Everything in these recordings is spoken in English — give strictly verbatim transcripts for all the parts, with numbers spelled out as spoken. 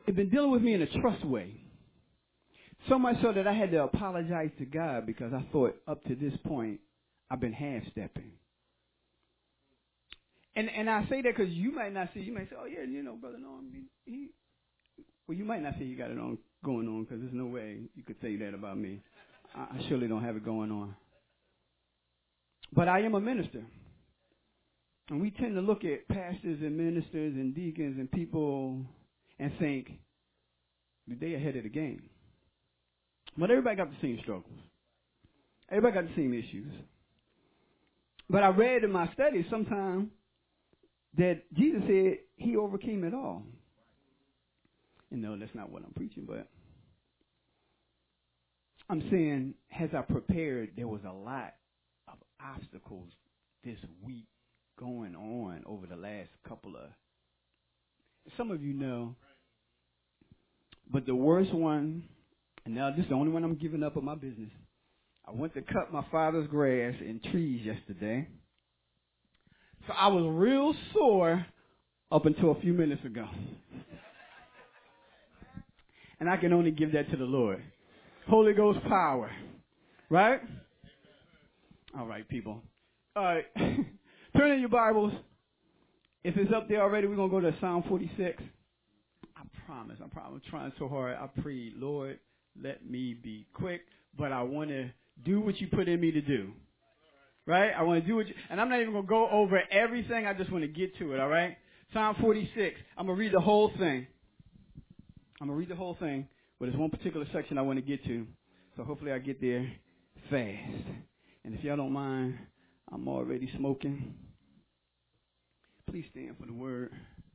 it's been dealing with me in a trust way. So much so that I had to apologize to God because I thought up to this point I've been half-stepping. And and I say that because you might not see, you might say, oh, yeah, you know, Brother Norm, he, he well, you might not say you got it on going on because there's no way you could say that about me. I, I surely don't have it going on. But I am a minister. And we tend to look at pastors and ministers and deacons and people and think they're ahead of the game. But everybody got the same struggles. Everybody got the same issues. But I read in my studies sometime that Jesus said he overcame it all. And no, that's not what I'm preaching, but I'm saying as I prepared, there was a lot of obstacles this week going on over the last couple of, some of you know, but the worst one, and now this is the only one I'm giving up on my business. I went to cut my father's grass and trees yesterday. So I was real sore up until a few minutes ago. And I can only give that to the Lord. Holy Ghost power. Right? All right, people. All right. Turn in your Bibles. If it's up there already, we're going to go to Psalm forty-six. I promise. I promise. I'm trying so hard. I pray, Lord, let me be quick. But I want to do what you put in me to do. Right? I want to do what you, and I'm not even going to go over everything. I just want to get to it, all right? Psalm forty-six. I'm going to read the whole thing. I'm going to read the whole thing, but there's one particular section I want to get to. So hopefully I get there fast. And if y'all don't mind, I'm already smoking. Please stand for the word.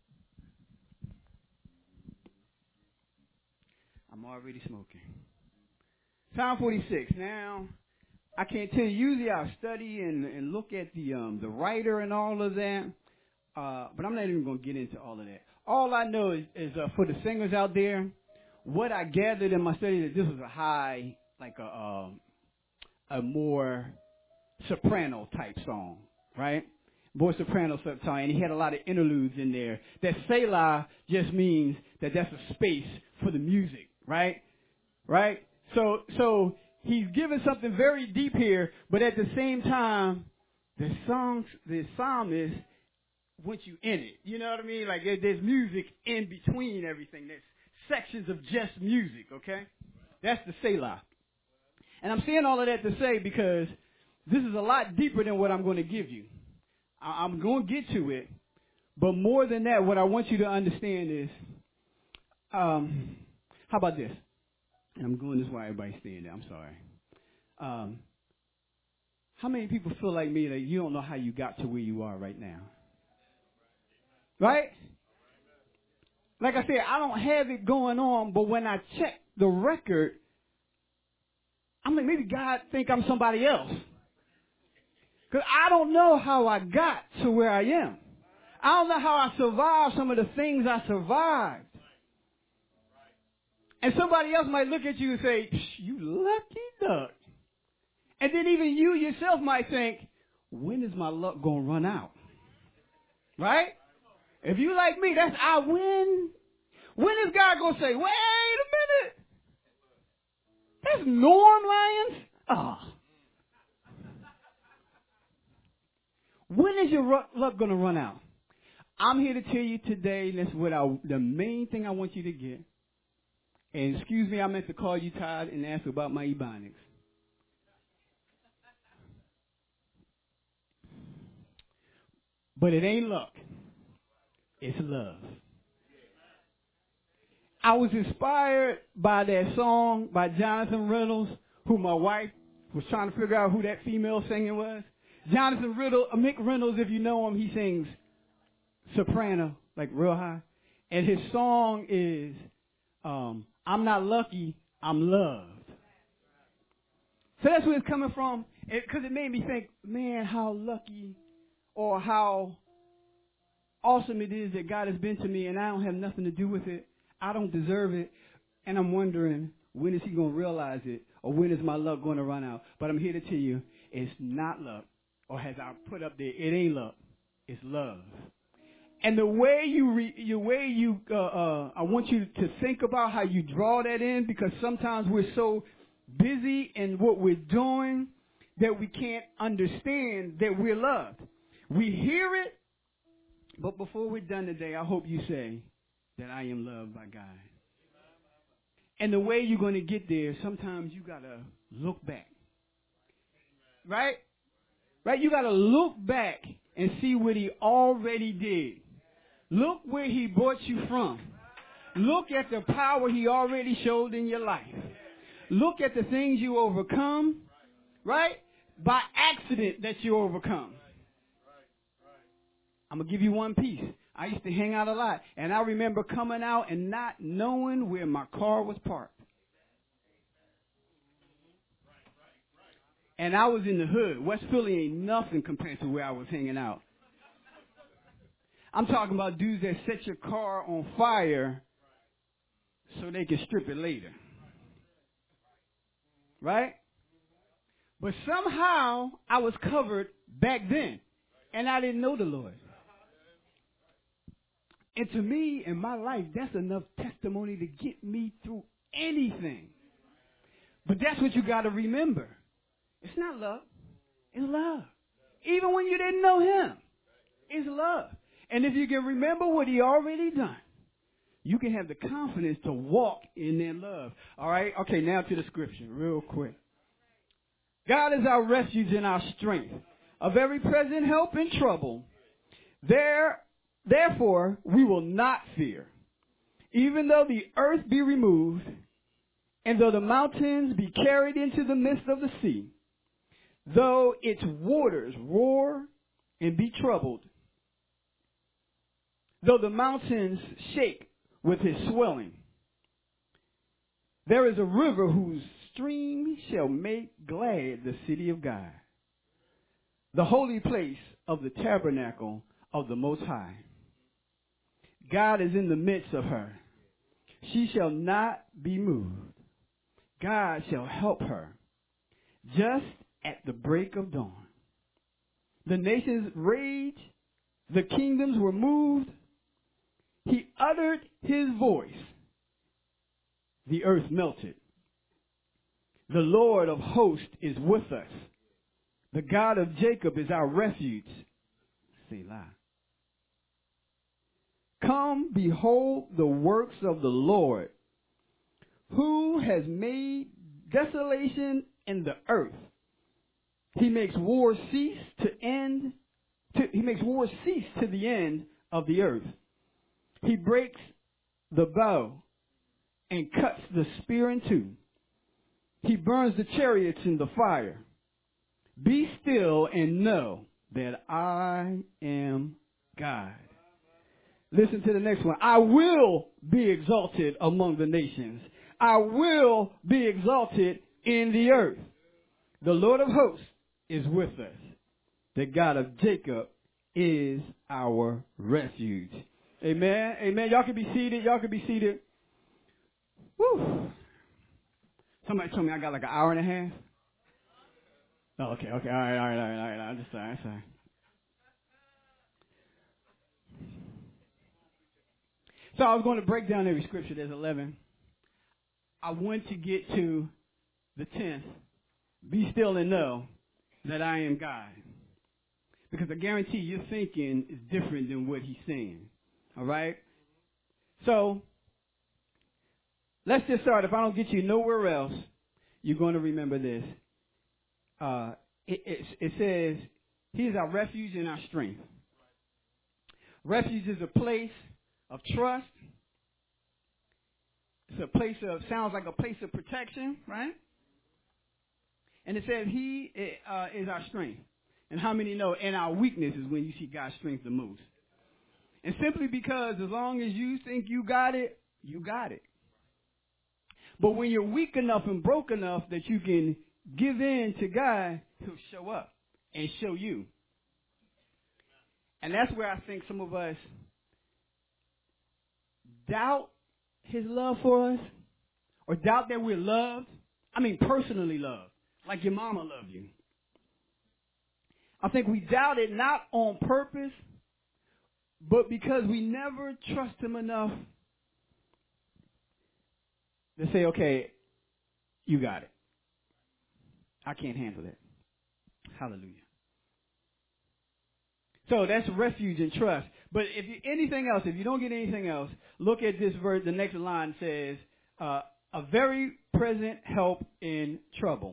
I'm already smoking. Psalm forty-six. Now, I can't tell you. Usually I study and, and look at the um, the writer and all of that, uh, but I'm not even going to get into all of that. All I know is, is uh, for the singers out there, what I gathered in my study that this was a high, like a um, a more soprano type song, right? More soprano type song, and he had a lot of interludes in there. That Selah just means that that's a space for the music, right? Right? So, so he's giving something very deep here, but at the same time, the songs, the psalmist wants you in it. You know what I mean? Like there, there's music in between everything. There's sections of just music, okay? That's the Selah. And I'm saying all of that to say because this is a lot deeper than what I'm going to give you. I, I'm going to get to it, but more than that, what I want you to understand is, um, how about this? And I'm going this way, everybody's staying there. I'm sorry. Um, how many people feel like me that you don't know how you got to where you are right now? Right? Like I said, I don't have it going on, but when I check the record, I'm like, maybe God think I'm somebody else. Because I don't know how I got to where I am. I don't know how I survived some of the things I survived. And somebody else might look at you and say, you lucky duck. And then even you yourself might think, when is my luck going to run out? Right? If you like me, that's I win. When is God going to say, wait a minute? That's Norm Lyons? Oh. When is your luck going to run out? I'm here to tell you today, and that's what I, the main thing I want you to get. And excuse me, I meant to call you Todd and ask about my Ebonics. But it ain't luck. It's love. I was inspired by that song by Jonathan Reynolds, who my wife was trying to figure out who that female singer was. Jonathan Riddle, uh, Mick Reynolds, if you know him, he sings soprano, like real high. And his song is, um, I'm not lucky, I'm loved. So that's where it's coming from, because it, it made me think, man, how lucky or how awesome it is that God has been to me, and I don't have nothing to do with it. I don't deserve it, and I'm wondering, when is he going to realize it, or when is my luck going to run out? But I'm here to tell you, it's not luck, or as I put up there, it ain't luck, it's love. And the way you, re, the way you, uh, uh, I want you to think about how you draw that in, because sometimes we're so busy in what we're doing that we can't understand that we're loved. We hear it, but before we're done today, I hope you say that I am loved by God. And the way you're going to get there, sometimes you got to look back. Right? Right? You got to look back and see what he already did. Look where he brought you from. Look at the power he already showed in your life. Look at the things you overcome, right? By accident that you overcome. I'm going to give you one piece. I used to hang out a lot, and I remember coming out and not knowing where my car was parked. And I was in the hood. West Philly ain't nothing compared to where I was hanging out. I'm talking about dudes that set your car on fire so they can strip it later. Right? But somehow I was covered back then, and I didn't know the Lord. And to me, in my life, that's enough testimony to get me through anything. But that's what you got to remember. It's not love. It's love. Even when you didn't know him, it's love. And if you can remember what he already done, you can have the confidence to walk in their love. All right? Okay, now to the scripture real quick. God is our refuge and our strength, a very present help in trouble. There, therefore, we will not fear, even though the earth be removed, and though the mountains be carried into the midst of the sea, though its waters roar and be troubled, though the mountains shake with his swelling. There is a river whose stream shall make glad the city of God, the holy place of the tabernacle of the Most High. God is in the midst of her. She shall not be moved. God shall help her just at the break of dawn. The nations raged, the kingdoms were moved. He uttered his voice. The earth melted. The Lord of hosts is with us. The God of Jacob is our refuge. Selah. Come, behold the works of the Lord, who has made desolation in the earth. He makes war cease to end. To, he makes war cease to the end of the earth. He breaks the bow and cuts the spear in two. He burns the chariots in the fire. Be still and know that I am God. Listen to the next one. I will be exalted among the nations. I will be exalted in the earth. The Lord of hosts is with us. The God of Jacob is our refuge. Amen. Amen. Y'all can be seated. Y'all can be seated. Woo. Somebody told me I got like an hour and a half. Oh, okay, okay. All right, all right, all right, all right. I'm just sorry. I'm sorry. So I was going to break down every scripture. There's eleven. I want to get to the tenth. Be still and know that I am God. Because I guarantee your thinking is different than what he's saying. All right? So, let's just start. If I don't get you nowhere else, you're going to remember this. Uh, it, it, it says, he is our refuge and our strength. Refuge is a place of trust. It's a place of, sounds like a place of protection, right? And it says he uh, is our strength. And how many know in our weakness is when you see God's strength the most? And simply because as long as you think you got it, you got it. But when you're weak enough and broke enough that you can give in to God, he'll show up and show you. And that's where I think some of us doubt his love for us, or doubt that we're loved. I mean, personally loved, like your mama loved you. I think we doubt it not on purpose, But because we never trust him enough to say, okay, you got it. I can't handle it. Hallelujah. So that's refuge and trust. But if you, anything else, if you don't get anything else, look at this verse. The next line says, uh, a very present help in trouble.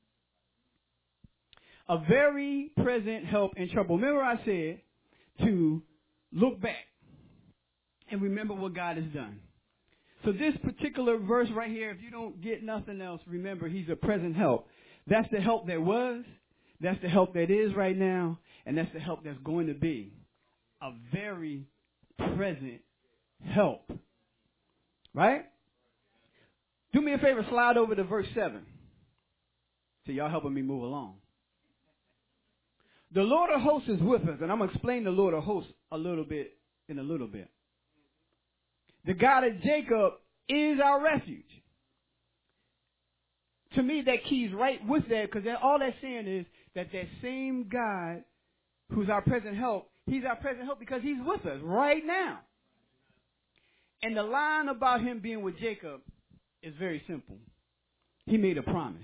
A very present help in trouble. Remember I said to look back and remember what God has done. So this particular verse right here, if you don't get nothing else, remember he's a present help. That's the help that was. That's the help that is right now. And that's the help that's going to be. A very present help. Right? Do me a favor, slide over to verse seven. So y'all helping me move along. The Lord of hosts is with us. And I'm going to explain the Lord of hosts a little bit in a little bit. The God of Jacob is our refuge. To me, that keys right with that, because all that's saying is that that same God who's our present help, he's our present help because he's with us right now. And the line about him being with Jacob is very simple. He made a promise.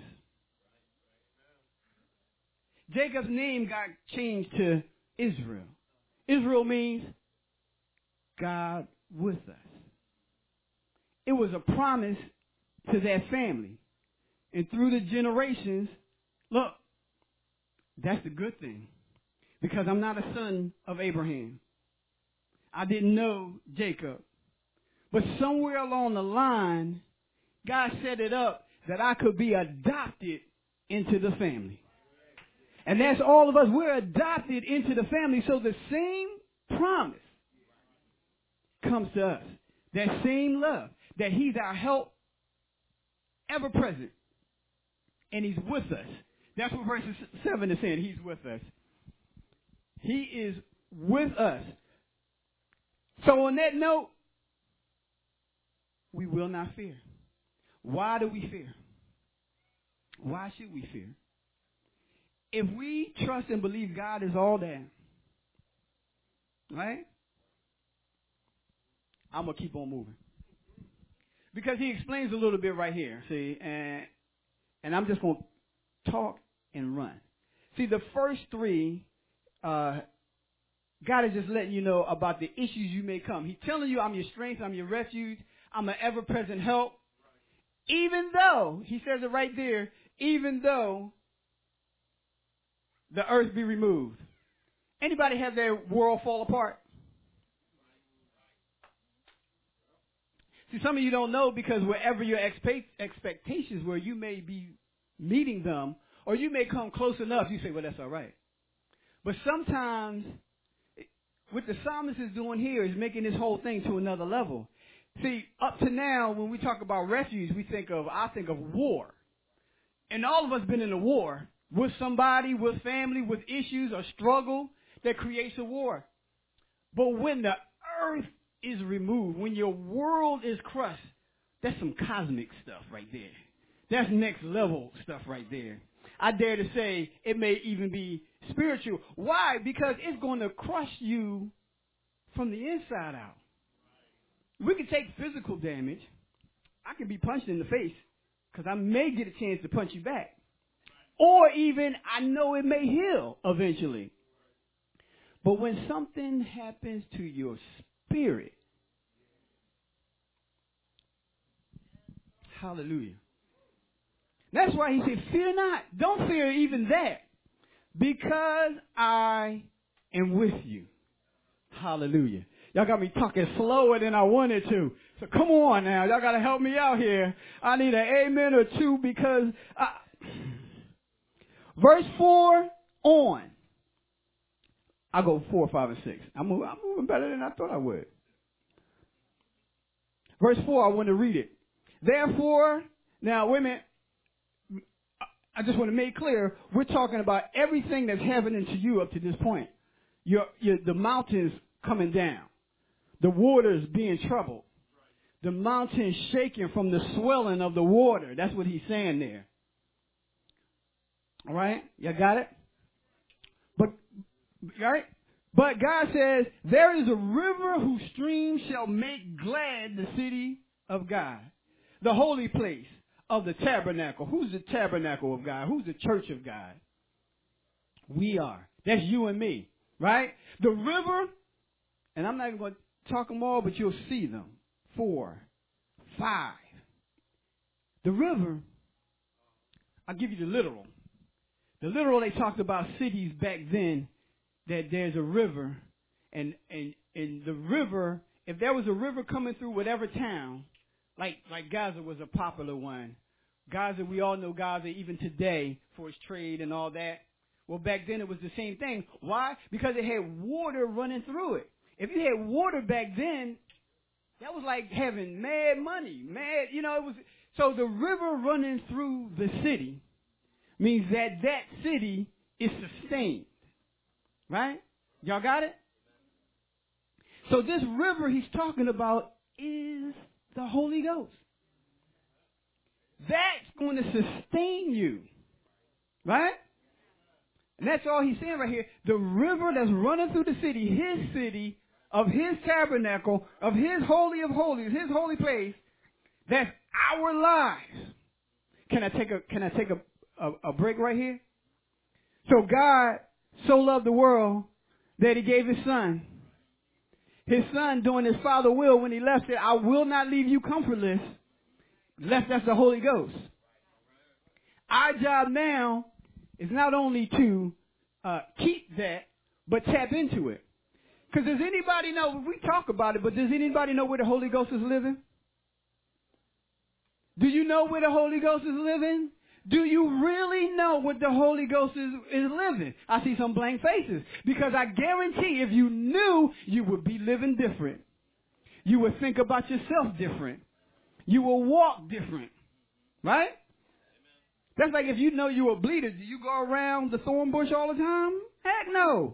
Jacob's name got changed to Israel. Israel means God with us. It was a promise to that family. And through the generations, look, that's the good thing. Because I'm not a son of Abraham. I didn't know Jacob. But somewhere along the line, God set it up that I could be adopted into the family. And that's all of us. We're adopted into the family. So the same promise comes to us. That same love. That he's our help, ever present. And he's with us. That's what verse seven is saying. He's with us. He is with us. So on that note, we will not fear. Why do we fear? Why should we fear? If we trust and believe God is all that, right? I'm going to keep on moving. Because he explains a little bit right here, see, and and I'm just going to talk and run. See, the first three, uh, God is just letting you know about the issues you may come. He's telling you, I'm your strength, I'm your refuge, I'm an ever-present help. Even though, he says it right there, even though the earth be removed. Anybody have their world fall apart? See, some of you don't know because wherever your expe- expectations were, you may be meeting them, or you may come close enough. You say, well, that's all right. But sometimes, what the psalmist is doing here is making this whole thing to another level. See, up to now, when we talk about refuge, we think of, I think of war. And all of us been in a war with somebody, with family, with issues or struggle that creates a war. But when the earth is removed, when your world is crushed, that's some cosmic stuff right there. That's next level stuff right there. I dare to say it may even be spiritual. Why? Because it's going to crush you from the inside out. We can take physical damage. I can be punched in the face because I may get a chance to punch you back. Or even I know it may heal eventually. But when something happens to your spirit, hallelujah. That's why he said, fear not. Don't fear even that. Because I am with you. Hallelujah. Y'all got me talking slower than I wanted to. So come on now. Y'all got to help me out here. I need an amen or two because I... Verse four on. I'll go four, five, and six. I'm moving, I'm moving better than I thought I would. Verse four, I want to read it. Therefore, now wait a minute. I just want to make clear, we're talking about everything that's happening to you up to this point. Your, your, the mountains coming down. The waters being troubled. The mountains shaking from the swelling of the water. That's what he's saying there. All right? You got it? But, all right? But God says, there is a river whose streams shall make glad the city of God, the holy place of the tabernacle. Who's the tabernacle of God? Who's the church of God? We are. That's you and me, right? The river, and I'm not even going to talk them all, but you'll see them. Four, five. The river, I'll give you the literal. The literal, they talked about cities back then, that there's a river, and, and, and the river, if there was a river coming through whatever town, like, like Gaza was a popular one. Gaza, we all know Gaza even today for its trade and all that. Well, back then it was the same thing. Why? Because it had water running through it. If you had water back then, that was like having mad money, mad, you know, it was, so the river running through the city means that that city is sustained. Right? Y'all got it? So this river he's talking about is the Holy Ghost. That's going to sustain you. Right? And that's all he's saying right here. The river that's running through the city, his city, of his tabernacle, of his holy of holies, his holy place, that's our lives. Can I take a can I take a, a, a break right here? So God so loved the world that he gave his son. His son doing his Father's will when he left said, I will not leave you comfortless. Left us the Holy Ghost. Our job now is not only to uh, keep that, but tap into it. Because does anybody know, we talk about it, but does anybody know where the Holy Ghost is living? Do you know where the Holy Ghost is living? Do you really know what the Holy Ghost is, is living? I see some blank faces. Because I guarantee if you knew, you would be living different. You would think about yourself different. You will walk different. Right? That's like if you know you're a bleeder, do you go around the thorn bush all the time? Heck no.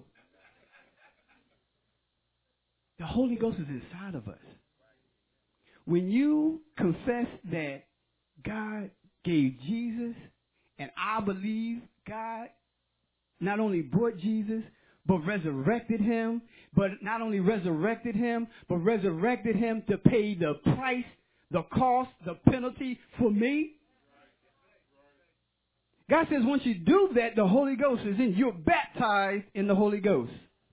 The Holy Ghost is inside of us. When you confess that God gave Jesus, and I believe God not only brought Jesus, but resurrected him, but not only resurrected him, but resurrected him to pay the price, the cost, the penalty for me. God says once you do that, the Holy Ghost is in. You're baptized in the Holy Ghost.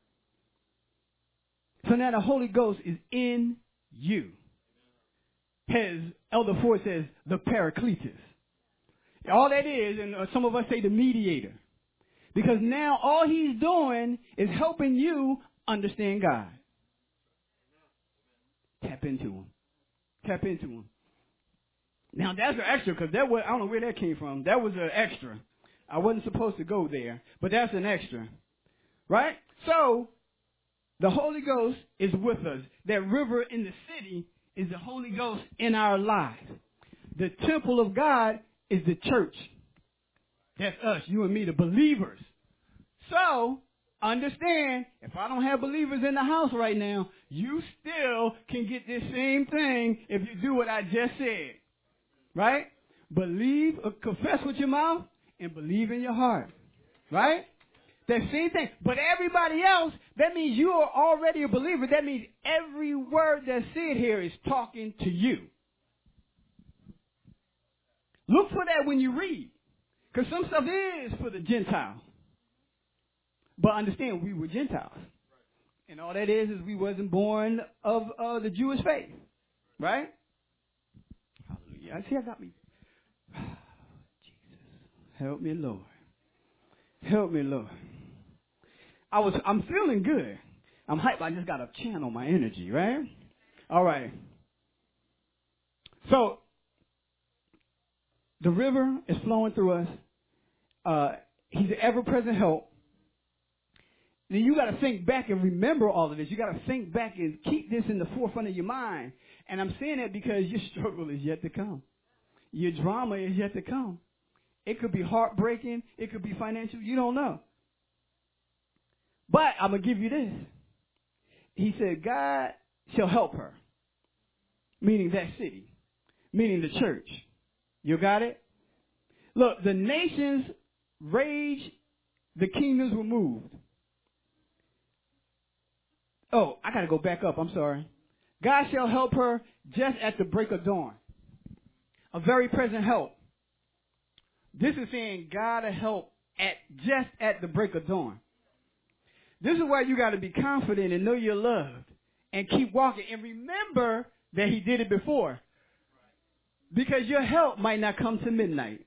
So now the Holy Ghost is in you. As Elder Ford says, the Paracletus. All that is, and some of us say the mediator. Because now all he's doing is helping you understand God. Tap into him. Tap into him. Now that's an extra, because that was, I don't know where that came from. That was an extra. I wasn't supposed to go there, but that's an extra. Right? So, the Holy Ghost is with us. That river in the city is the Holy Ghost in our lives. The temple of God is the church. That's us, you and me, the believers. So, understand, if I don't have believers in the house right now, you still can get this same thing if you do what I just said. Right? Believe, uh, confess with your mouth, and believe in your heart. Right? That same thing. But everybody else, that means you are already a believer. That means every word that's said here is talking to you. Look for that when you read. Because some stuff is for the Gentiles. But understand, we were Gentiles. And all that is, is we wasn't born of uh, the Jewish faith. Right? Hallelujah. I see I got me. Oh, Jesus. Help me, Lord. Help me, Lord. I was, I'm feeling good. I'm hyped. I just got to channel my energy, right? All right. So, the river is flowing through us. Uh, he's an ever-present help. Then you got to think back and remember all of this. You got to think back and keep this in the forefront of your mind. And I'm saying that because your struggle is yet to come. Your drama is yet to come. It could be heartbreaking. It could be financial. You don't know. But I'm going to give you this. He said, God shall help her. Meaning that city. Meaning the church. You got it? Look, the nations raged. The kingdoms were moved. Oh, I got to go back up. I'm sorry. God shall help her just at the break of dawn. A very present help. This is saying God will help at just at the break of dawn. This is why you got to be confident and know you're loved and keep walking and remember that he did it before. Because your help might not come to midnight.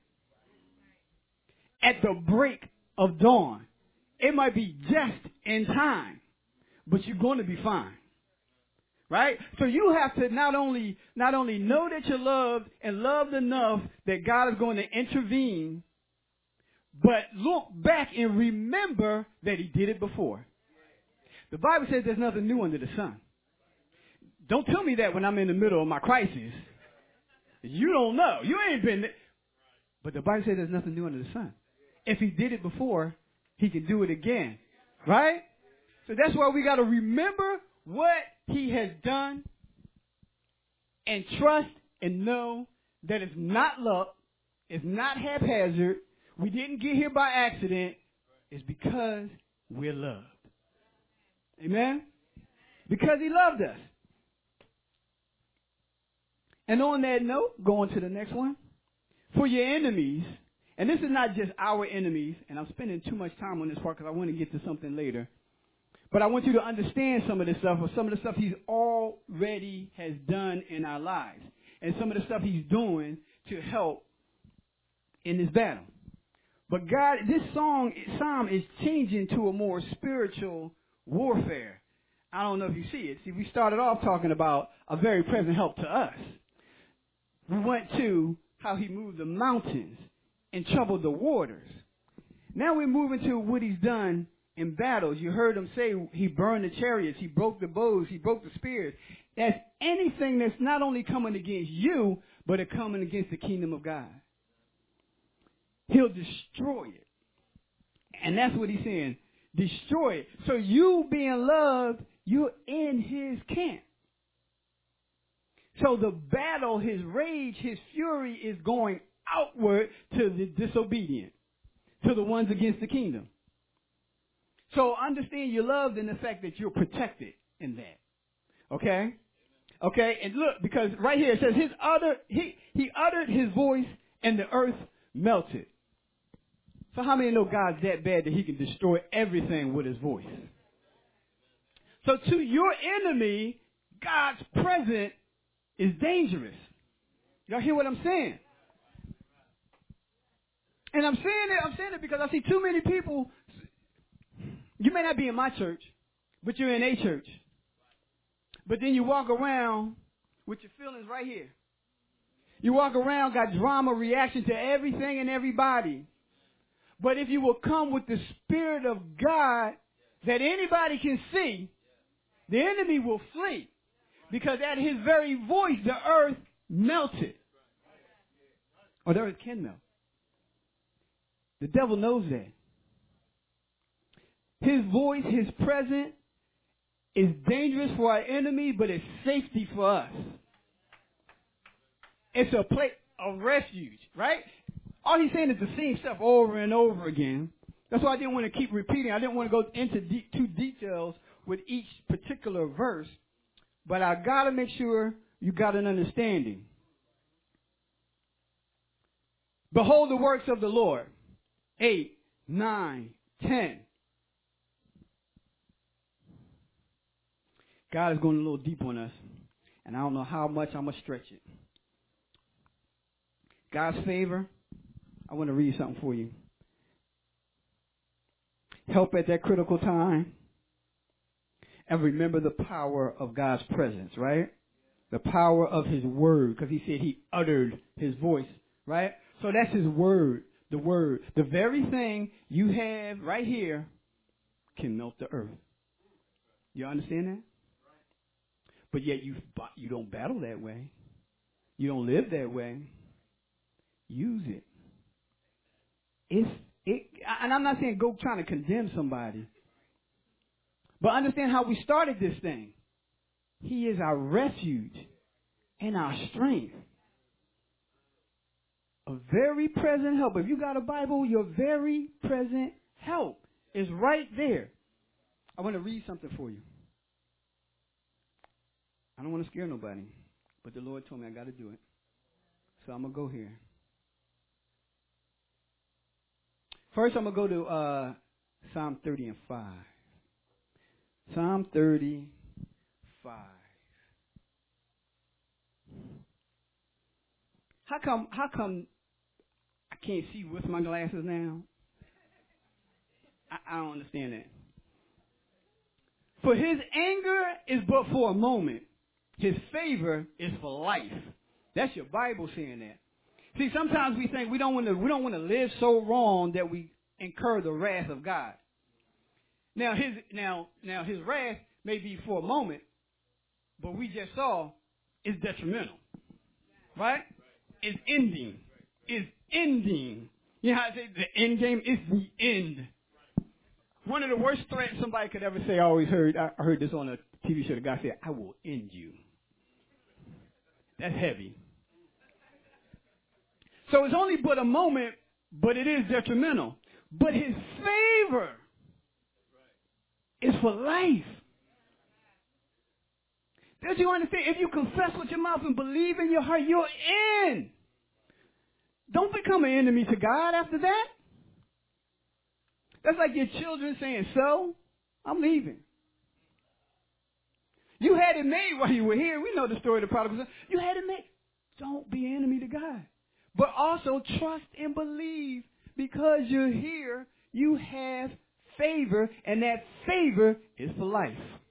At the break of dawn. It might be just in time, but you're going to be fine. Right? So you have to not only, not only know that you're loved and loved enough that God is going to intervene, but look back and remember that he did it before. The Bible says there's nothing new under the sun. Don't tell me that when I'm in the middle of my crisis. You don't know. You ain't been there. But the Bible says there's nothing new under the sun. If he did it before, he can do it again. Right? So that's why we got to remember what he has done and trust and know that it's not luck. It's not haphazard. We didn't get here by accident. It's because we're loved. Amen? Because he loved us. And on that note, going to the next one. For your enemies, and this is not just our enemies, and I'm spending too much time on this part because I want to get to something later. But I want you to understand some of this stuff, or some of the stuff he's already has done in our lives. And some of the stuff he's doing to help in this battle. But God, this song, psalm is changing to a more spiritual warfare. I don't know if you see it. See, we started off talking about a very present help to us. We went to how he moved the mountains and troubled the waters. Now we're moving to what he's done in battles. You heard him say he burned the chariots, he broke the bows, he broke the spears. That's anything that's not only coming against you, but it's coming against the kingdom of God. He'll destroy it. And that's what he's saying. Destroy it. So you being loved, you're in his camp. So the battle, his rage, his fury is going outward to the disobedient, to the ones against the kingdom. So understand you're loved in the fact that you're protected in that. Okay? Okay? And look, because right here it says his utter, he, he uttered his voice and the earth melted. So how many know God's that bad that he can destroy everything with his voice? So to your enemy, God's presence is dangerous. Y'all hear what I'm saying? And I'm saying it, I'm saying it because I see too many people. You may not be in my church, but you're in a church. But then you walk around with your feelings right here. You walk around, got drama reaction to everything and everybody. But if you will come with the Spirit of God that anybody can see, the enemy will flee. Because at his very voice, the earth melted. Or the earth can melt. The devil knows that. His voice, his presence is dangerous for our enemy, but it's safety for us. It's a place of refuge, right? All he's saying is the same stuff over and over again. That's why I didn't want to keep repeating. I didn't want to go into de- too details with each particular verse. But I got to make sure you got an understanding. Behold the works of the Lord. Eight, nine, ten. God is going a little deep on us. And I don't know how much I'm going to stretch it. God's favor. I want to read something for you. Help at that critical time. And remember the power of God's presence, right? The power of his word. Because he said he uttered his voice, right? So that's his word, the word. The very thing you have right here can melt the earth. You understand that? But yet you you don't battle that way. You don't live that way. Use it. It's it, and I'm not saying go trying to condemn somebody. But understand how we started this thing. He is our refuge and our strength. A very present help. If you got a Bible, your very present help is right there. I want to read something for you. I don't want to scare nobody, but the Lord told me I got to do it. So I'm going to go here. First, I'm going to go to uh, Psalm thirty and five. Psalm thirty-five. How come, how come I can't see with my glasses now? I, I don't understand that. For his anger is but for a moment. His favor is for life. That's your Bible saying that. See, sometimes we think we don't want to we don't want to live so wrong that we incur the wrath of God. Now his now now his wrath may be for a moment, but we just saw it's detrimental. Right? It's ending. It's ending. You know how I say the end game is the end. One of the worst threats somebody could ever say, I always heard, I heard this on a T V show, the guy said, I will end you. That's heavy. So it's only but a moment, but it is detrimental. But his favor is for life. Don't you understand? If you confess with your mouth and believe in your heart, you're in. Don't become an enemy to God after that. That's like your children saying, so, I'm leaving. You had it made while you were here. We know the story of the prodigal son. You had it made. Don't be an enemy to God. But also trust and believe because you're here, you have favor, and that favor is for life.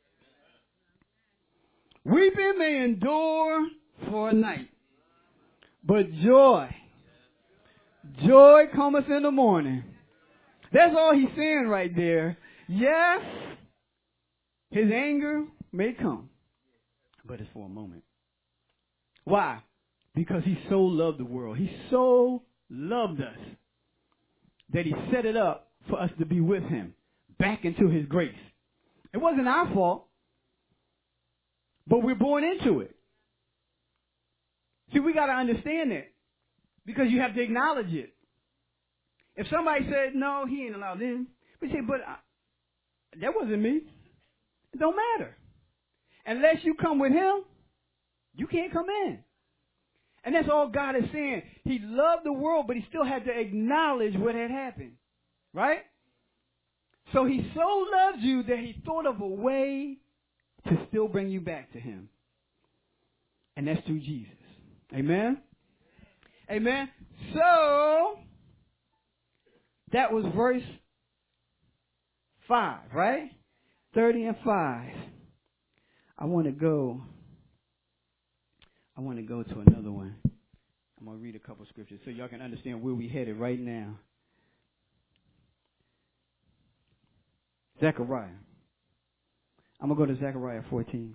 Weeping may endure for a night, but joy, joy cometh in the morning. That's all he's saying right there. Yes, his anger may come, but it's for a moment. Why? Because he so loved the world. He so loved us that he set it up for us to be with him, back into his grace. It wasn't our fault, but we're born into it. See, we got to understand that because you have to acknowledge it. If somebody said, no, he ain't allowed in, we say, but I, that wasn't me. It don't matter. Unless you come with him, you can't come in. And that's all God is saying. He loved the world, but he still had to acknowledge what had happened. Right? So he so loved you that he thought of a way to still bring you back to him. And that's through Jesus. Amen? Amen? So, that was verse five, right? thirty and five. I want to go... I want to go to another one. I'm going to read a couple scriptures so y'all can understand where we headed right now. Zechariah. I'm going to go to Zechariah fourteen.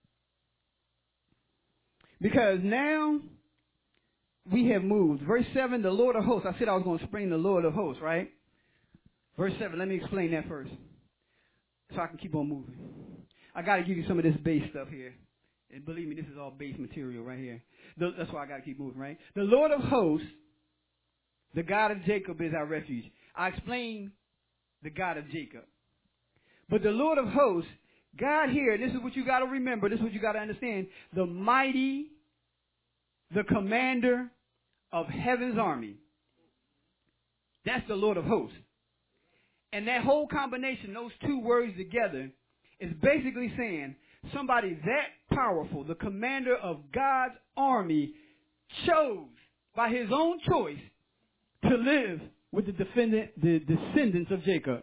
Because now we have moved. Verse seven, the Lord of hosts. I said I was going to spring the Lord of hosts, right? Verse seven, let me explain that first so I can keep on moving. I got to give you some of this base stuff here. And believe me, this is all base material right here. The, that's why I got to keep moving, right? The Lord of hosts, the God of Jacob is our refuge. I explained the God of Jacob. But the Lord of hosts, God here, this is what you got to remember. This is what you got to understand. The mighty, the commander of heaven's army. That's the Lord of hosts. And that whole combination, those two words together, is basically saying somebody that powerful, the commander of God's army, chose by his own choice to live with the, defendant, the descendants of Jacob.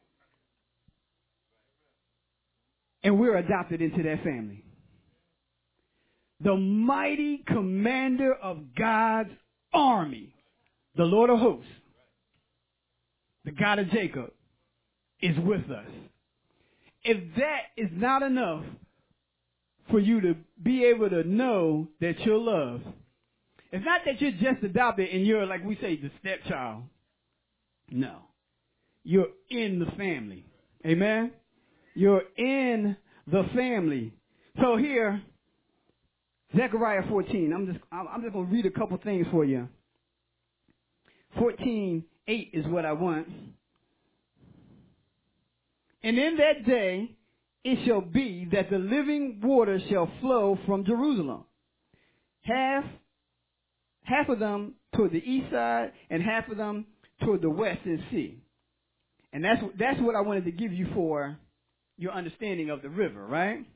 And we're adopted into that family. The mighty commander of God's army, the Lord of hosts, the God of Jacob, is with us. If that is not enough for you to be able to know that you're loved, it's not that you're just adopted and you're, like we say, the stepchild. No. You're in the family. Amen? You're in the family. So here, Zechariah fourteen. I'm just I'm just going to read a couple things for you. fourteen eight is what I want. And in that day, it shall be that the living water shall flow from Jerusalem, half half of them toward the east side and half of them toward the western sea. And that's that's what I wanted to give you for your understanding of the river, right?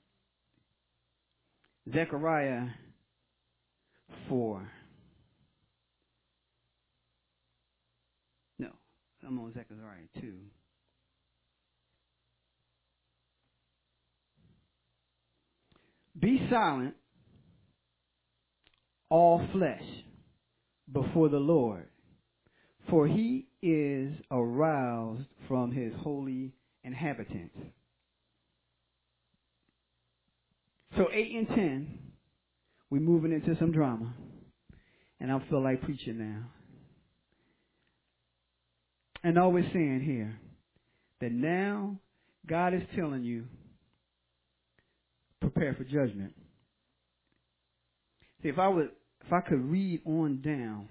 Zechariah four. No, I'm on Zechariah two. Be silent, all flesh, before the Lord, for he is aroused from his holy inhabitants. So eight and ten, we're moving into some drama, and I feel like preaching now. And all we're saying here, that now God is telling you, prepare for judgment. See, if I would, if I could read on down,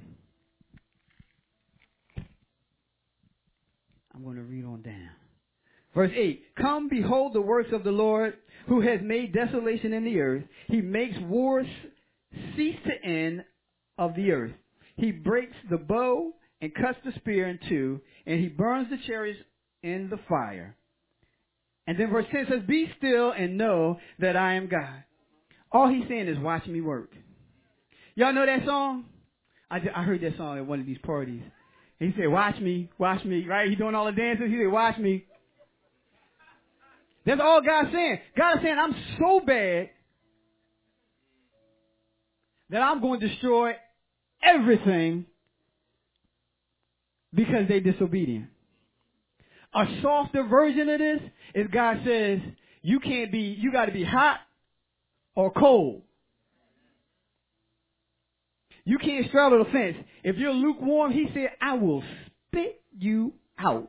I'm going to read on down. Verse eight, come behold the works of the Lord, who has made desolation in the earth. He makes wars cease to end of the earth. He breaks the bow and cuts the spear in two, and he burns the chariots in the fire. And then verse ten says, be still and know that I am God. All he's saying is watch me work. Y'all know that song? I, I heard that song at one of these parties. He said, watch me, watch me, right? He's doing all the dances. He said, watch me. That's all God's saying. God is saying, I'm so bad that I'm going to destroy everything because they're disobedient. A softer version of this is God says, you can't be, you got to be hot or cold. You can't straddle the fence. If you're lukewarm, he said, I will spit you out.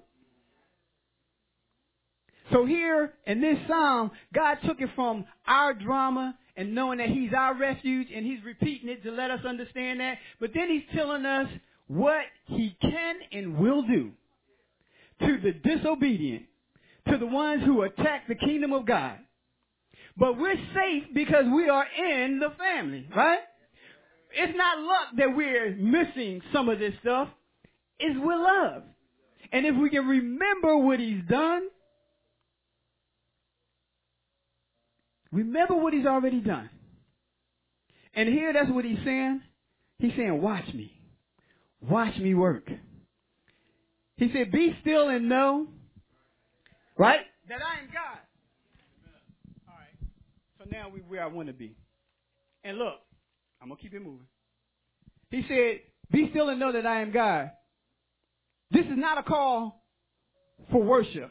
So here in this psalm, God took it from our drama and knowing that he's our refuge, and he's repeating it to let us understand that. But then he's telling us what he can and will do to the disobedient, to the ones who attack the kingdom of God. But we're safe because we are in the family, right? It's not luck that we're missing some of this stuff. It's with love. And if we can remember what he's done, remember what he's already done. And here that's what he's saying. He's saying, watch me. Watch me work. He said, be still and know, right, that I am God. All right. So now we're where I want to be. And look, I'm going to keep it moving. He said, be still and know that I am God. This is not a call for worship.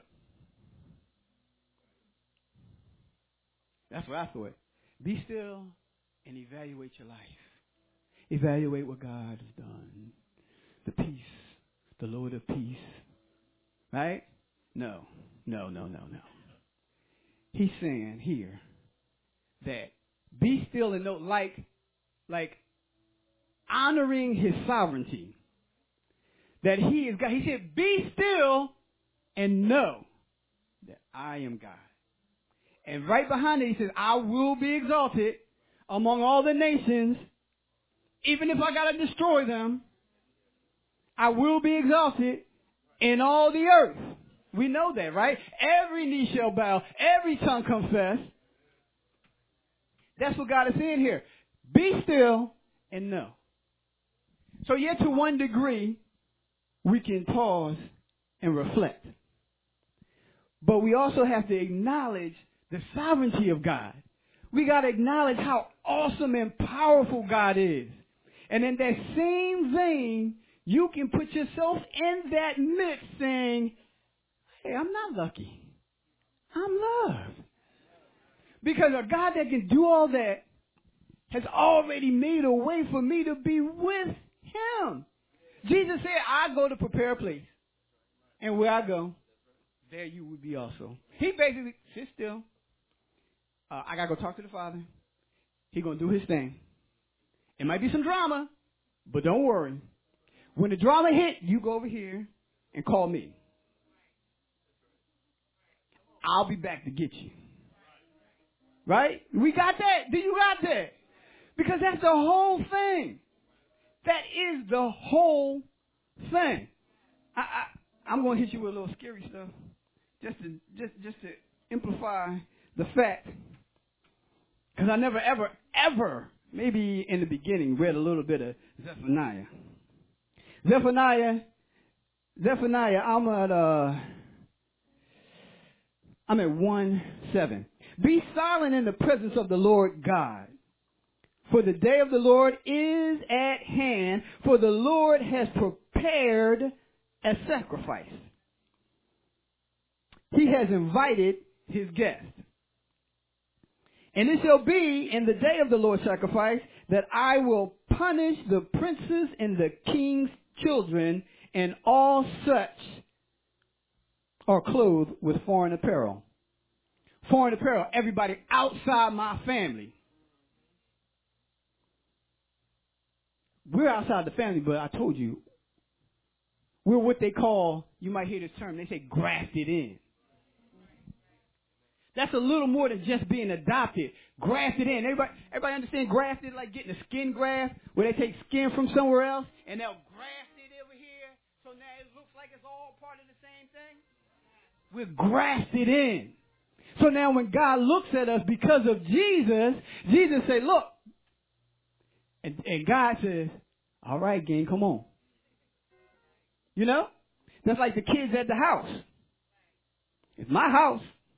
That's what I thought. Be still and evaluate your life. Evaluate what God has done. The peace, the Lord of peace. Right? No, no, no, no, no. He's saying here that be still and know, like, like honoring his sovereignty. That he is God. He said, be still and know that I am God. And right behind it, he says, I will be exalted among all the nations. Even if I got to destroy them, I will be exalted in all the earth. We know that, right? Every knee shall bow, every tongue confess. That's what God is saying here. Be still and know. So yet to one degree, we can pause and reflect. But we also have to acknowledge the sovereignty of God. We got to acknowledge how awesome and powerful God is. And in that same vein, you can put yourself in that mix saying, hey, I'm not lucky. I'm loved. Because a God that can do all that has already made a way for me to be with him. Jesus said, I go to prepare a place. And where I go, there you will be also. He basically, sit still. Uh, I got to go talk to the Father. He's going to do his thing. It might be some drama, but don't worry. When the drama hit, you go over here and call me. I'll be back to get you. Right? We got that? Do you got that? Because that's the whole thing. That is the whole thing. I, I, I'm going to hit you with a little scary stuff, just to just just to amplify the fact. Because I never, ever, ever, maybe in the beginning, read a little bit of Zephaniah. Zephaniah, Zephaniah, I'm at uh, I'm at one seven. Be silent in the presence of the Lord God, for the day of the Lord is at hand, for the Lord has prepared a sacrifice. He has invited his guests. And it shall be in the day of the Lord's sacrifice that I will punish the princes and the king's children, and all such are clothed with foreign apparel. Foreign apparel, everybody outside my family. We're outside the family, but I told you, we're what they call, you might hear this term, they say grafted in. That's a little more than just being adopted. Grafted in. Everybody, everybody understand grafted, like getting a skin graft, where they take skin from somewhere else, and they'll graft it over here, so now it looks like it's all part of the same thing? We're grafted in. So now when God looks at us because of Jesus, Jesus say, look. And, and God says, all right, gang, come on. You know? That's like the kids at the house. It's my house.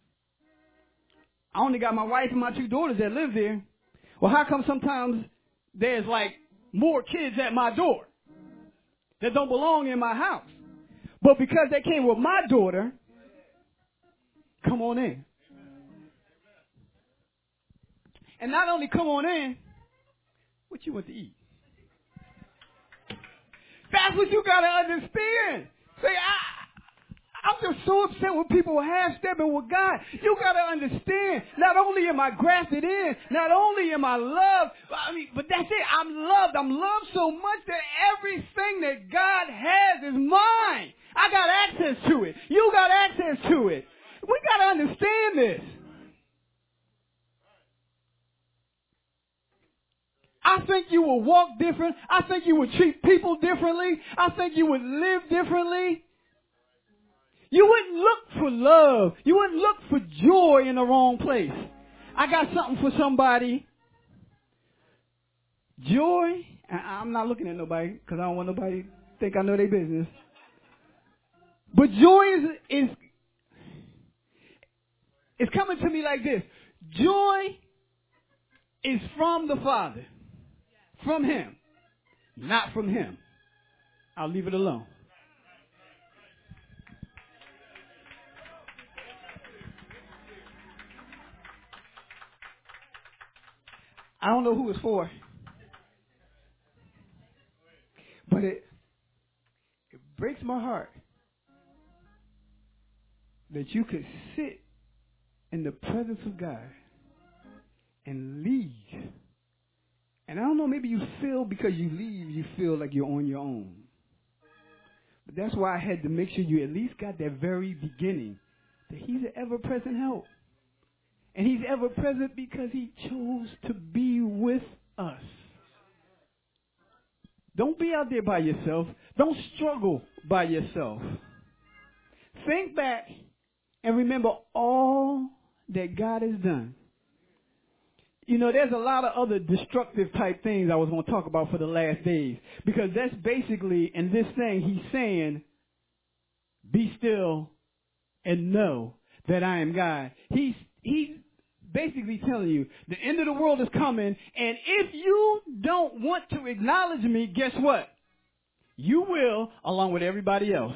I only got my wife and my two daughters that live there. Well, how come sometimes there's like more kids at my door that don't belong in my house? But because they came with my daughter, come on in. And not only come on in, what you want to eat? That's what you got to understand. Say, I, I'm just so upset when people are half-stepping with God. You got to understand, not only am I grafted in, not only am I loved, I mean, but that's it. I'm loved. I'm loved so much that everything that God has is mine. I got access to it. You got access to it. We got to understand this. I think you will walk different. I think you would treat people differently. I think you would live differently. You wouldn't look for love. You wouldn't look for joy in the wrong place. I got something for somebody. Joy, I'm not looking at nobody because I don't want nobody to think I know their business. But joy is, is, is coming to me like this. Joy is from the Father. From him, not from him. I'll leave it alone. I don't know who it's for, but it it breaks my heart that you could sit in the presence of God and leave. And I don't know, maybe you feel because you leave, you feel like you're on your own. But that's why I had to make sure you at least got that very beginning, that he's an ever-present help. And he's ever-present because he chose to be with us. Don't be out there by yourself. Don't struggle by yourself. Think back and remember all that God has done. You know, there's a lot of other destructive type things I was going to talk about for the last days. Because that's basically, in this thing, he's saying, be still and know that I am God. He's, he's basically telling you, the end of the world is coming, and if you don't want to acknowledge me, guess what? You will, along with everybody else.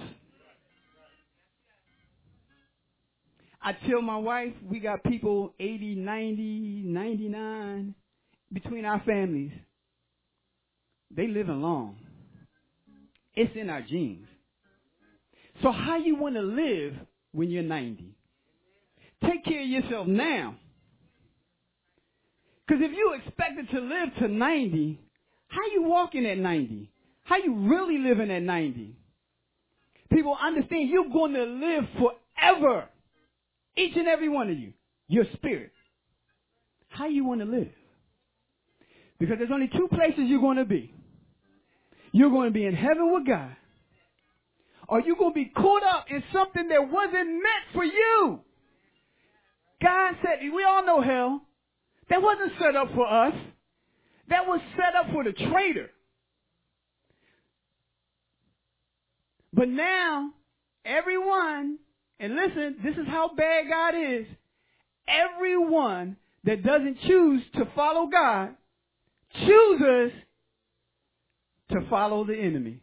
I tell my wife, we got people eighty, ninety, ninety-nine between our families. They living long. It's in our genes. So how you want to live when you're ninety? Take care of yourself now. Because if you expected to live to ninety, how you walking at ninety? How you really living at ninety? People understand you're going to live forever. Each and every one of you. Your spirit. How you want to live. Because there's only two places you're going to be. You're going to be in heaven with God. Or you're going to be caught up in something that wasn't meant for you. God said, we all know hell. That wasn't set up for us. That was set up for the traitor. But now, everyone, and listen, this is how bad God is. Everyone that doesn't choose to follow God chooses to follow the enemy.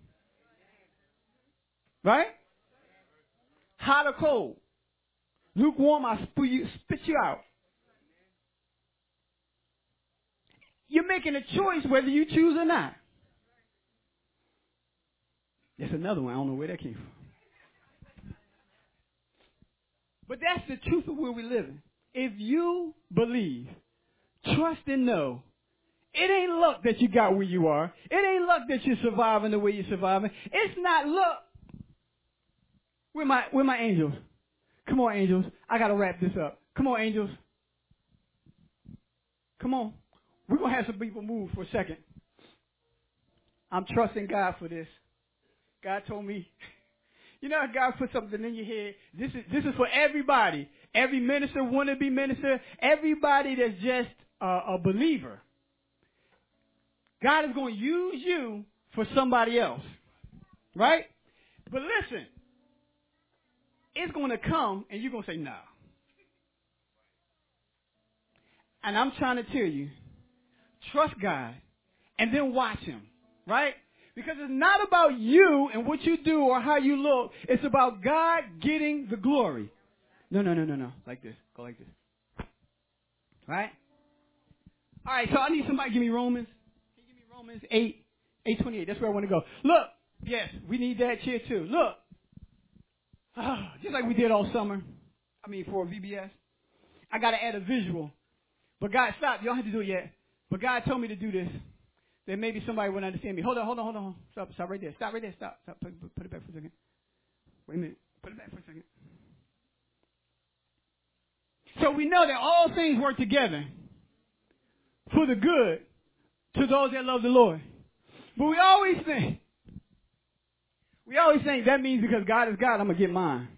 Right? Hot or cold. Lukewarm, I spit you, spit you out. You're making a choice whether you choose or not. There's another one. I don't know where that came from. But that's the truth of where we live in. If you believe, trust and know, it ain't luck that you got where you are. It ain't luck that you're surviving the way you're surviving. It's not luck. Where my, where my angels? Come on, angels. I got to wrap this up. Come on, angels. Come on. We're going to have some people move for a second. I'm trusting God for this. God told me, you know, God put something in your head. This is this is for everybody. Every minister, wannabe minister, everybody that's just uh, a believer. God is going to use you for somebody else. Right? But listen, it's going to come and you're going to say, no. And I'm trying to tell you, trust God and then watch him. Right? Because it's not about you and what you do or how you look. It's about God getting the glory. No, no, no, no, no. Like this. Go like this. Right? All right, so I need somebody to give me Romans. Can you give me Romans eight, eight twenty-eight? That's where I want to go. Look. Yes, we need that cheer too. Look. Oh, just like we did all summer. I mean, for V B S. I got to add a visual. But God, stop. You don't have to do it yet. But God told me to do this. Then maybe somebody wouldn't understand me. Hold on, hold on, hold on. Stop, stop right there. Stop right there. Stop. Stop. Put, put it back for a second. Wait a minute. Put it back for a second. So we know that all things work together for the good to those that love the Lord. But we always think, we always think that means because God is God, I'm going to get mine.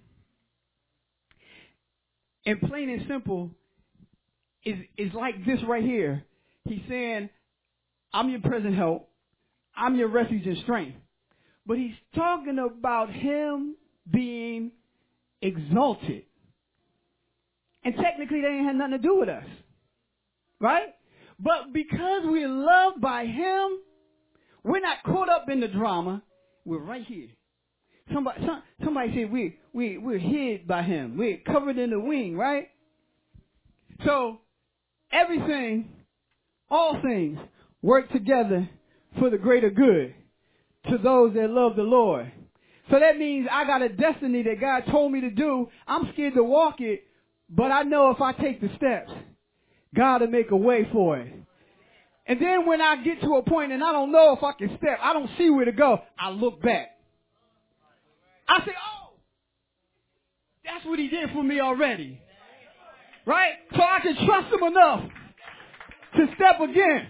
And plain and simple is, is like this right here. He's saying, I'm your present help. I'm your refuge and strength. But he's talking about him being exalted. And technically, that ain't had nothing to do with us. Right? But because we're loved by him, we're not caught up in the drama. We're right here. Somebody, some, somebody said we, we, we're hid by him. We're covered in the wing, right? So, everything, all things, work together for the greater good to those that love the Lord. So that means I got a destiny that God told me to do. I'm scared to walk it, but I know if I take the steps, God will make a way for it. And then when I get to a point and I don't know if I can step, I don't see where to go, I look back. I say, oh, that's what he did for me already. Right? So I can trust him enough to step again.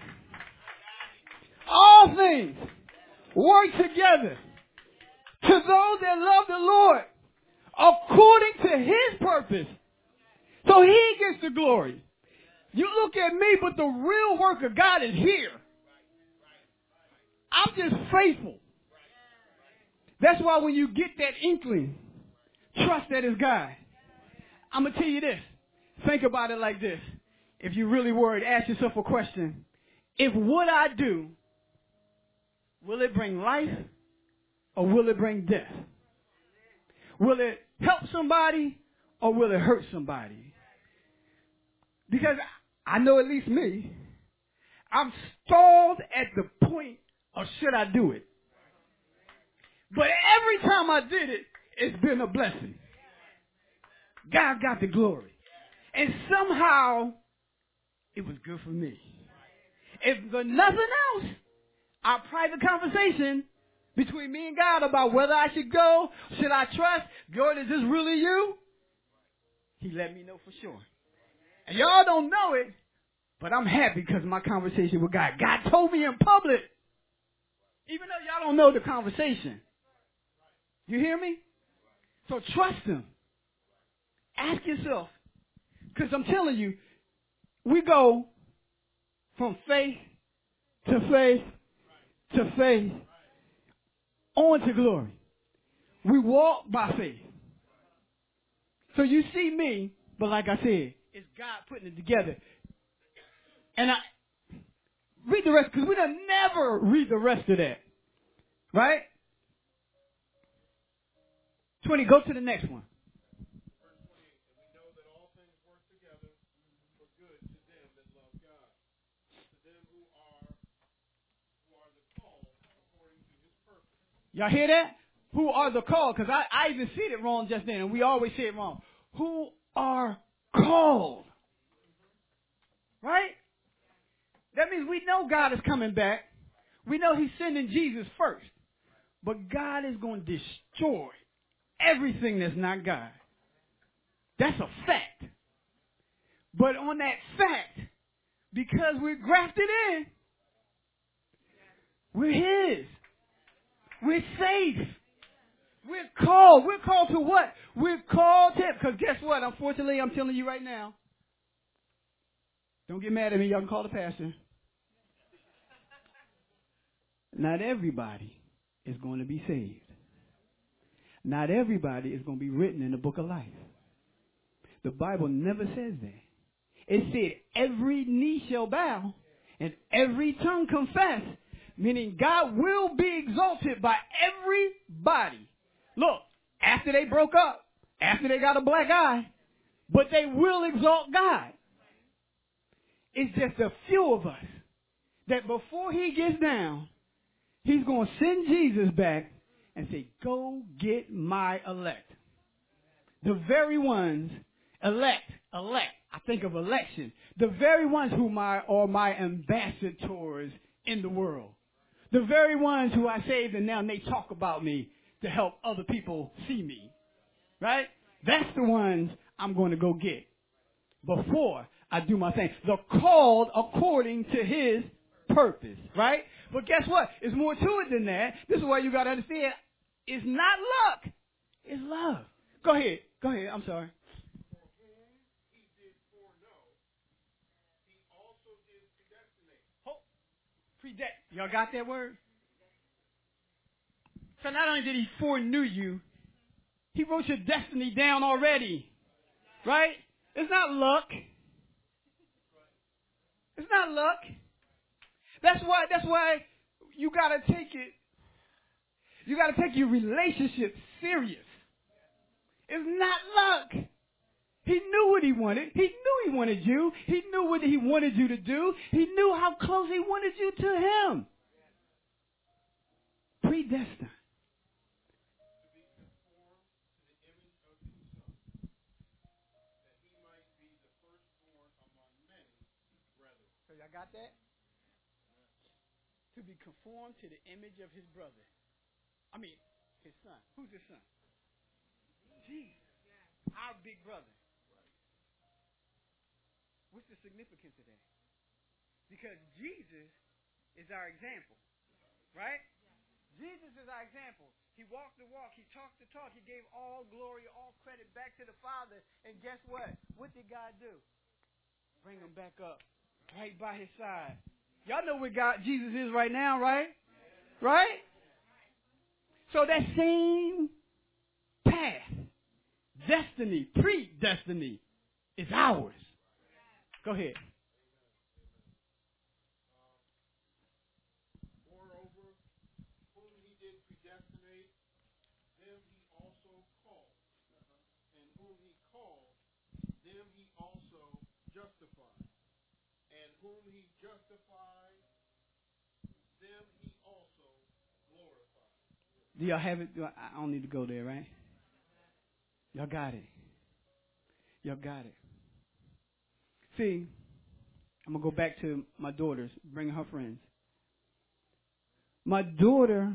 All things work together to those that love the Lord according to his purpose. So he gets the glory. You look at me, but the real work of God is here. I'm just faithful. That's why when you get that inkling, trust that it's God. I'm going to tell you this. Think about it like this. If you're really worried, ask yourself a question. If what I do, will it bring life or will it bring death? Will it help somebody or will it hurt somebody? Because I know at least me, I'm stalled at the point of should I do it? But every time I did it, it's been a blessing. God got the glory. And somehow, it was good for me. If for nothing else, our private conversation between me and God about whether I should go, should I trust, God, is this really you? He let me know for sure. And y'all don't know it, but I'm happy because of my conversation with God. God told me in public, even though y'all don't know the conversation. You hear me? So trust him. Ask yourself, because I'm telling you, we go from faith to faith to faith on to glory. We walk by faith. So you see me, but like I said, it's God putting it together. And I read the rest, because we don't never read the rest of that. Right? twenty, go to the next one. Y'all hear that? Who are the called? Because I, I even said it wrong just then, and we always say it wrong. Who are called? Right? That means we know God is coming back. We know he's sending Jesus first. But God is going to destroy everything that's not God. That's a fact. But on that fact, because we're grafted in, we're his. We're safe. We're called. We're called to what? We're called to, because guess what? Unfortunately, I'm telling you right now. Don't get mad at me. Y'all can call the pastor. Not everybody is going to be saved. Not everybody is going to be written in the book of life. The Bible never says that. It said every knee shall bow and every tongue confess, meaning God will be exalted by everybody. Look, after they broke up, after they got a black eye, but they will exalt God. It's just a few of us that before he gets down, he's going to send Jesus back and say, go get my elect. The very ones, elect, elect. I think of election. The very ones who my, are my ambassadors in the world. The very ones who I saved and now they talk about me to help other people see me. Right? That's the ones I'm going to go get before I do my thing. The called according to his purpose. Right? But guess what? There's more to it than that. This is why you got to understand. It's not luck. It's love. Go ahead. Go ahead. I'm sorry. Predestinate. Y'all got that word? So not only did he foreknew you, he wrote your destiny down already. Right? It's not luck. It's not luck. That's why, that's why you gotta take it, you gotta take your relationship serious. It's not luck. He knew what he wanted. He knew he wanted you. He knew what he wanted you to do. He knew how close he wanted you to him. Predestined. So y'all got that? To be conformed to the image of his brother. I mean, his son. Who's his son? Jesus. Our big brother. What's the significance of that? Because Jesus is our example. Right? Jesus is our example. He walked the walk. He talked the talk. He gave all glory, all credit back to the Father. And guess what? What did God do? Bring him back up. Right by his side. Y'all know where God, Jesus is right now, right? Right? So that same path, destiny, predestiny, is ours. Go ahead. Moreover, whom he did predestinate, them he also called. And whom he called, them he also justified. And whom he justified, them he also glorified. Do y'all have it? Do I, I don't need to go there, right? Y'all got it. Y'all got it. See, I'm going to go back to my daughters, bring her friends. My daughter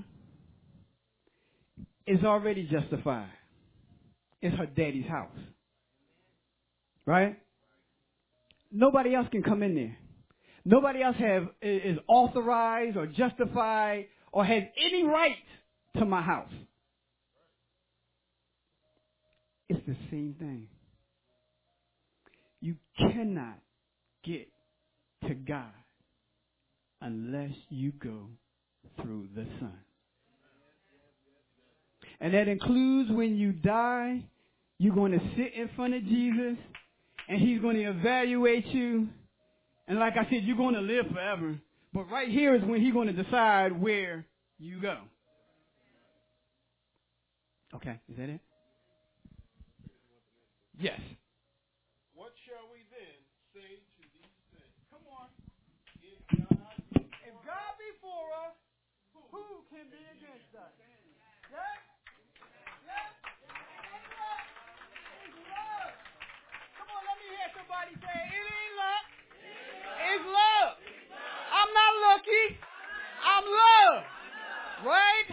is already justified. It's her daddy's house. Right? Nobody else can come in there. Nobody else have is authorized or justified or has any right to my house. It's the same thing. You cannot get to God unless you go through the Son. And that includes when you die, you're going to sit in front of Jesus, and he's going to evaluate you. And like I said, you're going to live forever. But right here is when he's going to decide where you go. Okay, is that it? Yes. What shall we then say to these things? Come on. If God, if God be for us, who can be against us? Yes? Yes? It's love. It's love. Come on, let me hear somebody say, it ain't luck. It's love. I'm not lucky. I'm love. Right?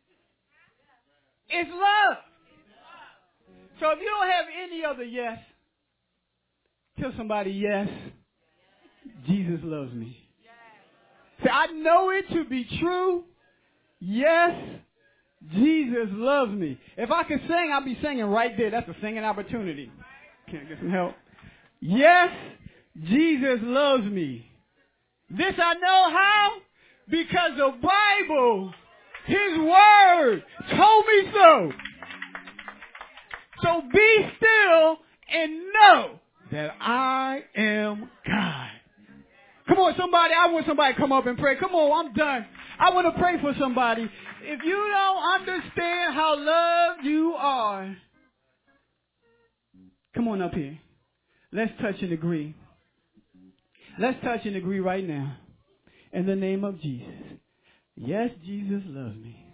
It's love. So if you don't have any other yes, tell somebody yes, Jesus loves me. Say, I know it to be true. Yes, Jesus loves me. If I could sing, I'd be singing right there. That's a singing opportunity. Can I get some help? Yes, Jesus loves me. This I know how? Because the Bible, His Word, told me so. So be still and know that I am God. Come on, somebody. I want somebody to come up and pray. Come on, I'm done. I want to pray for somebody. If you don't understand how loved you are, come on up here. Let's touch and agree. Let's touch and agree right now. In the name of Jesus. Yes, Jesus loves me.